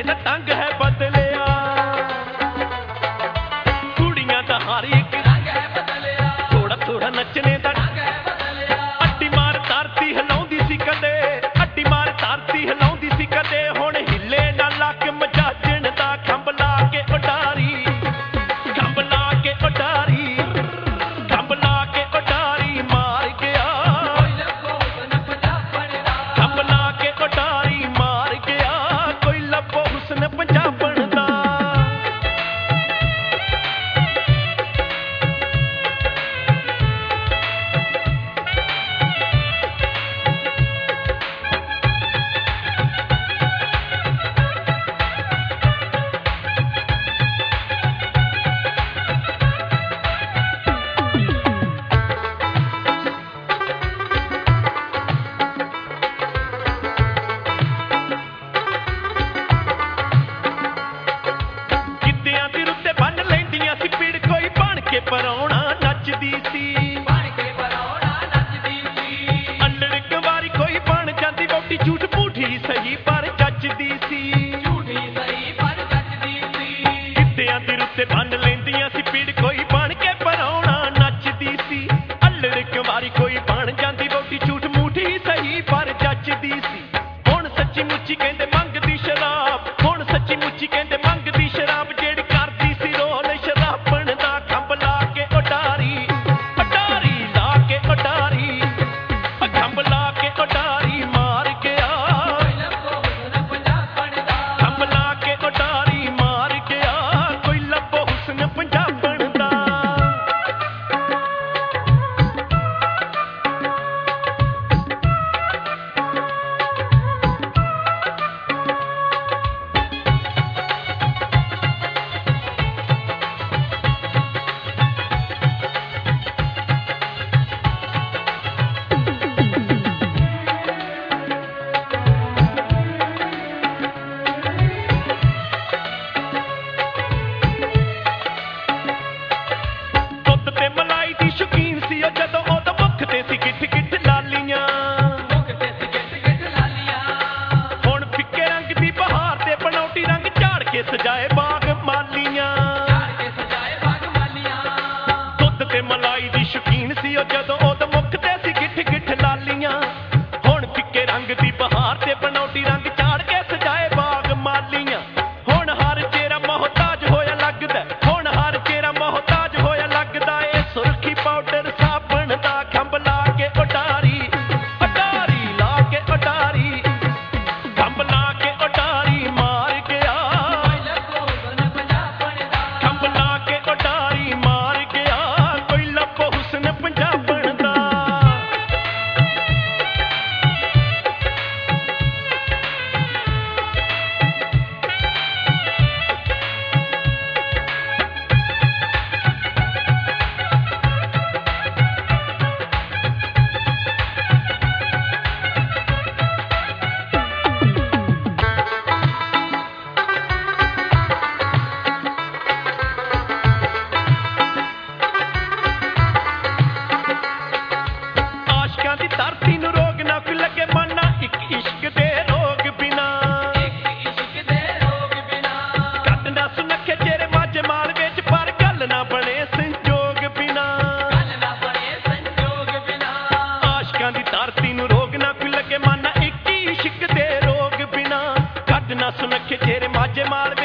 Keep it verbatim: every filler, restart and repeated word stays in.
ਦਾ ਟੰਗ ਹੈ ਬਦਲਿਆ, ਕੁੜੀਆਂ ਦਾ ਹਰ ਇੱਕ ਰੰਗ ਹੈ ਬਦਲਿਆ, ਥੋੜਾ ਥੋੜਾ ਨੱਚਣੇ ਦਾ ਟੰਗ ਹੈ ਬਦਲਿਆ। ਅੱਡੀ ਮਾਰ ਧਰਤੀ ਹਿਲਾਉਂਦੀ ਸੀ ਕਦੇ, ਅੱਡੀ ਮਾਰ ਧਰਤੀ ਹਿਲਾਉਂਦੀ ਸੀ ਕਦੇ, ਹੁਣ ਹਿੱਲੇ ਨਾ ਲੱਕ ਮਜਾਜਣ ਦਾ ਖੰਭ ਲਾ ਕੇ ਉਡਾਰੀ, ਖੰਭ ਲਾ ਕੇ ਉਡਾਰੀ, ਖੰਭ ਲਾ ਕੇ ਉਡਾਰੀ ਮਾਰ ਗਿਆ, ਖੰਭ ਲਾ ਕੇ ਉਡਾਰੀ ਮਾਰ ਗਿਆ, ਕੋਈ ਲੱਭੋ ਹੁਸਨ ਪੰਜਾਬਣ ਦਾ। ਪਰਾਉਣਾ ਨੱਚਦੀ ਸੀ, ਬਣ ਕੇ ਪਰਾਉਣਾ ਨੱਚਦੀ ਸੀ, ਅੱਲੜ ਕੁਵਾਰੀ ਕੋਈ ਬਣ ਜਾਂਦੀ ਵਹੁਟੀ, ਝੂਠ ਮੂਠੀ ਸਹੀ ਪਰ ਜੱਚਦੀ ਸੀ, ਝੂਠੀ ਸਹੀ ਪਰ ਜੱਚਦੀ ਸੀ। ਗਿੱਧਿਆਂ ਦੇ ਰੁੱਤੇ ਬੰਨ ਲੈਂਦੀਆਂ ਸੀ ਪੀੜ, ਕੋਈ ਬਣ ਕੇ ਪਰਾਉਣਾ ਨੱਚਦੀ ਸੀ, ਅੱਲੜ ਕੁਵਾਰੀ ਕੋਈ ਬਣ ਜਾਂਦੀ ਵਹੁਟੀ, ਝੂਠ ਮੂਠੀ ਸਹੀ ਪਰ ਜੱਚਦੀ ਸੀ। ਹੁਣ ਸੱਚੀ ਮੁੱਚੀ ਕਹਿੰਦੇ ਮੰਗਦੀ ਸ਼ਰਾਬ, ਹੁਣ ਸੱਚੀ ਮੁੱਚੀ ਕਹਿੰਦੇ ਮੰਗਦੀ ਸ਼ਰਾਬ, ਜਿਹੜੀ ਕਰਦੀ ਸੀ ਰੋਲ ਸ਼ਰਾਬਣ ਦਾ ਖੰਭ ਲਾ ਕੇ ਉਡਾਰੀ, ਉਡਾਰੀ ਲਾ ਕੇ ਉਡਾਰੀ, ਖੰਭ ਲਾ ਕੇ ਉਡਾਰੀ ਮਾਰ ਗਿਆ, ਖੰਭ ਲਾ ਕੇ ਉਡਾਰੀ ਮਾਰ ਗਿਆ, ਕੋਈ ਲੱਭੋ ਹੁਸਨ ਪੰਜਾਬਣ ਦਾ। ਦੁੱਧ ਤੇ ਮਲਾਈ ਦੀ ਸ਼ੌਕੀਨ ਸੀ ਉਹ, ਜਦੋਂ ਉਹਦੇ ਮੁੱਖ ਤੇ ਸੀ ਗਿੱਠ ਗਿੱਠ ਲਾਲੀਆਂ, ਮੁੱਖ ਤੇ ਸੀ ਗਿੱਠ ਗਿੱਠ ਲਾਲੀਆਂ। ਹੁਣ ਫਿੱਕੇ ਰੰਗ ਦੀ ਬਹਾਰ ਤੇ ਬਣਾਉਟੀ ਰੰਗ ਝਾੜ ਕੇ ਸਜਾਏ ਬਾਗ ਮਾਲੀਆਂ, ਝਾੜ ਕੇ ਸਜਾਏ ਬਾਗ ਮਾਲੀਆਂ। ਦੁੱਧ ਤੇ ਮਲਾਈ ਦੀ ਸ਼ੌਕੀਨ ਸੀ ਉਹ, ਜਦੋਂ ਉਹਦੇ ਮੁੱਖ ਤੇ ਸੀ ਗਿੱਠ ਗਿੱਠ ਲਾਲੀਆਂ। ਹੁਣ ਫਿੱਕੇ ਰੰਗ ਦੀ ਬਹਾਰ ਤੇ ਬਣਾਉਟੀ ਰੰਗ ਝਾੜ ਕੇ ਸਜਾਏ ਬਾਗ ਮਾਲੀਆਂ। ਹੁਣ ਹਰ ਚਿਹਰਾ ਮੁਹਤਾਜ ਹੋਇਆ ਲੱਗਦਾ, ਹੁਣ ਹਰ ਚਿਹਰਾ ਮੁਹਤਾਜ ਹੋਇਆ ਲੱਗਦਾ, ਇਹ ਸੁਰਖੀ ਪਾਊਡਰ ਸਾਬਣ ਦਾ ਖੰਭ ਲਾ ਕੇ ਉਡਾਰੀ, ਉਡਾਰੀ ਲਾ ਕੇ ਉਡਾਰੀ, ਖੰਭ ਲਾ ਕੇ ਉਡਾਰੀ ਮਾਰ ਗਿਆ, ਖੰਭ ਲਾ ਕੇ ਉਡਾਰੀ ਮਾਰ ਗਿਆ, ਕੋਈ ਲੱਭੋ ਹੁਸਨ ਪੰਜਾਬਣ ਦਾ। ਆਸ਼ਕਾਂ ਦੀ ਧਰਤੀ ਨੂੰ ਰੋਗ ਨਾ ਕੋਈ ਲੱਗੇ ਮਾਨਾ, ਇੱਕ ਇਸ਼ਕ ਦੇ ਰੋਗ ਬਿਨਾ, ਇੱਕ ਇਸ਼ਕ ਦੇ ਰੋਗ ਬਿਨਾ, ਕੱਢ ਨਾ ਸੁਨੱਖੇ ਚਿਹਰੇ ਮਾਝੇ ਮਾਲ ਵਿੱਚ, ਪਰ ਗੱਲ ਨਾ ਬਣੇ ਸੰਜੋਗ ਬਿਨਾ, ਗੱਲ ਨਾ ਬਣੇ ਸੰਜੋਗ ਬਿਨਾ। ਆਸ਼ਕਾਂ ਦੀ ਧਰਤੀ ਨੂੰ ਰੋਗ ਨਾ ਕੋਈ ਲੱਗੇ ਮਾਨਾ, ਇੱਕ ਇਸ਼ਕ ਦੇ ਰੋਗ ਬਿਨਾ, ਕੱਢ ਨਾ ਸੁਨੱਖੇ ਚਿਹਰੇ ਮਾਝੇ ਮਾਲ